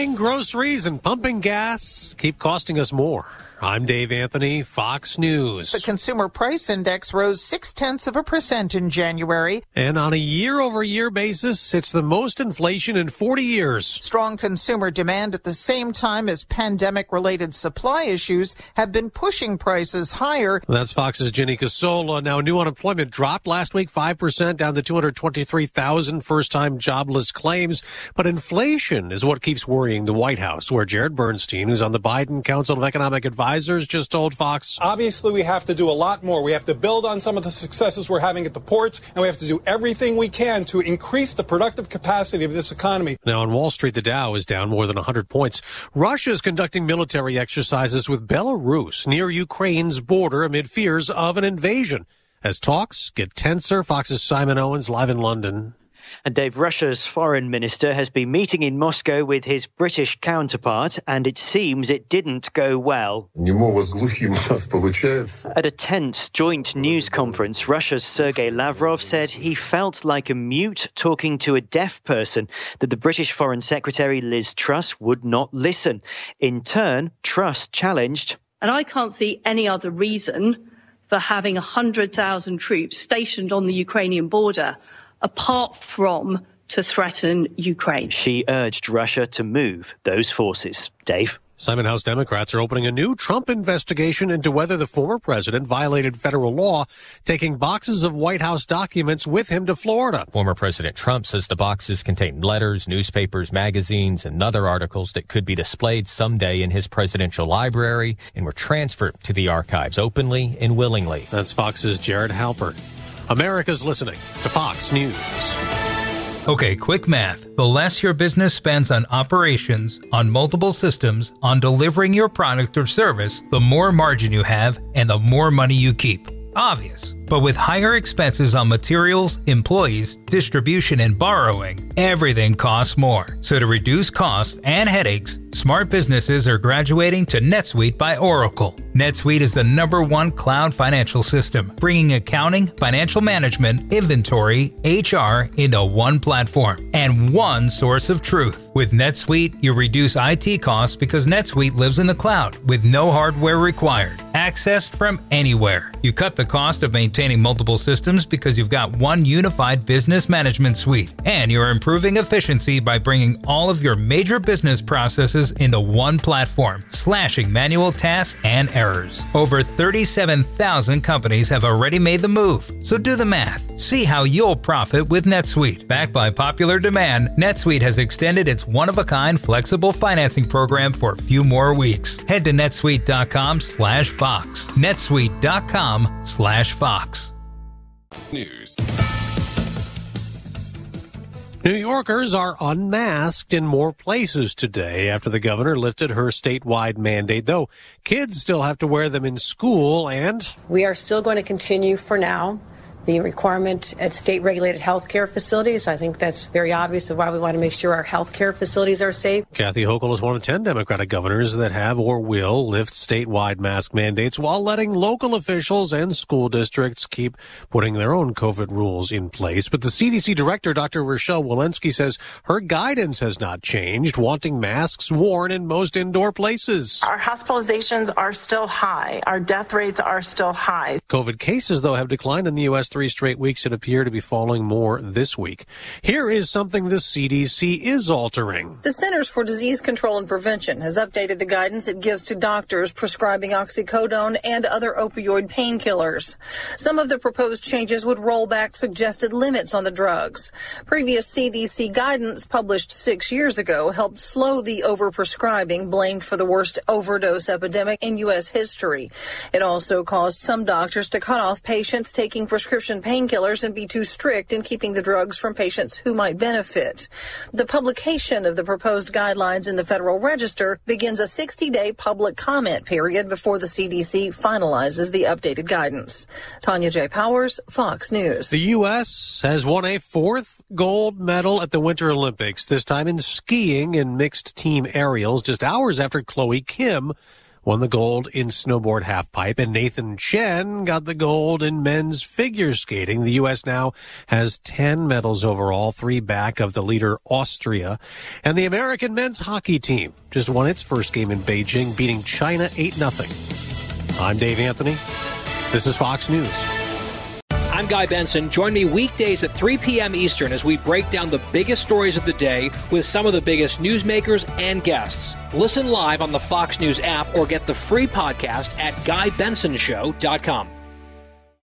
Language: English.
Buying groceries and pumping gas keep costing us more. I'm Dave Anthony, Fox News. The Consumer Price Index rose 0.6% in January. And on a year-over-year basis, it's the most inflation in 40 years. Strong consumer demand at the same time as pandemic-related supply issues have been pushing prices higher. That's Fox's Ginny Casola. Now, new unemployment dropped last week 5% down to 223,000 first-time jobless claims. But inflation is what keeps worrying the White House, where Jared Bernstein, who's on the Biden Council of Economic Advisors, just told Fox. Obviously, we have to do a lot more. We have to build on some of the successes we're having at the ports, and we have to do everything we can to increase the productive capacity of this economy. Now, on Wall Street, the Dow is down more than 100 points. Russia is conducting military exercises with Belarus near Ukraine's border amid fears of an invasion. As talks get tenser, Fox's Simon Owens live in London. And Dave, Russia's foreign minister has been meeting in Moscow with his British counterpart, and it seems it didn't go well. At a tense joint news conference, Russia's Sergei Lavrov said he felt like a mute talking to a deaf person, that the British Foreign Secretary Liz Truss would not listen. In turn, Truss challenged. And I can't see any other reason for having 100,000 troops stationed on the Ukrainian border apart from to threaten Ukraine. She urged Russia to move those forces. Dave? Simon, House Democrats are opening a new Trump investigation into whether the former president violated federal law, taking boxes of White House documents with him to Florida. Former President Trump says the boxes contain letters, newspapers, magazines, and other articles that could be displayed someday in his presidential library and were transferred to the archives openly and willingly. That's Fox's Jared Halpert. America's listening to Fox News. Okay, quick math. The less your business spends on operations, on multiple systems, on delivering your product or service, the more margin you have and the more money you keep. Obvious. But with higher expenses on materials, employees, distribution, and borrowing, everything costs more. So to reduce costs and headaches, smart businesses are graduating to NetSuite by Oracle. NetSuite is the #1 cloud financial system, bringing accounting, financial management, inventory, HR into one platform and one source of truth. With NetSuite, you reduce IT costs because NetSuite lives in the cloud with no hardware required, accessed from anywhere. You cut the cost of maintaining multiple systems because you've got one unified business management suite, and you're improving efficiency by bringing all of your major business processes into one platform, slashing manual tasks and errors. Over 37,000 companies have already made the move, so do the math. See how you'll profit with NetSuite. Backed by popular demand, NetSuite has extended its one-of-a-kind flexible financing program for a few more weeks. Head to netsuite.com/Fox. netsuite.com/Fox. News. New Yorkers are unmasked in more places today after the governor lifted her statewide mandate, though kids still have to wear them in school. And we are still going to continue for now the requirement at state-regulated healthcare facilities. I think that's very obvious of why we want to make sure our healthcare facilities are safe. Kathy Hochul is one of 10 Democratic governors that have or will lift statewide mask mandates while letting local officials and school districts keep putting their own COVID rules in place. But the CDC director, Dr. Rochelle Walensky, says her guidance has not changed, wanting masks worn in most indoor places. Our hospitalizations are still high. Our death rates are still high. COVID cases, though, have declined in the U.S. 3 straight weeks and appear to be falling more this week. Here is something the CDC is altering. The Centers for Disease Control and Prevention has updated the guidance it gives to doctors prescribing oxycodone and other opioid painkillers. Some of the proposed changes would roll back suggested limits on the drugs. Previous CDC guidance published 6 years ago helped slow the overprescribing blamed for the worst overdose epidemic in U.S. history. It also caused some doctors to cut off patients taking prescription painkillers and be too strict in keeping the drugs from patients who might benefit. The publication of the proposed guidelines in the Federal Register begins a 60-day public comment period before the CDC finalizes the updated guidance. Tanya J. Powers, Fox News. The U.S. has won a 4th gold medal at the Winter Olympics, this time in skiing in mixed team aerials, just hours after Chloe Kim won the gold in snowboard halfpipe, and Nathan Chen got the gold in men's figure skating. The U.S. now has 10 medals overall, 3 back of the leader Austria. And the American men's hockey team just won its first game in Beijing, beating China 8-0. I'm Dave Anthony. This is Fox News. I'm Guy Benson. Join me weekdays at 3 p.m. Eastern as we break down the biggest stories of the day with some of the biggest newsmakers and guests. Listen live on the Fox News app or get the free podcast at GuyBensonShow.com.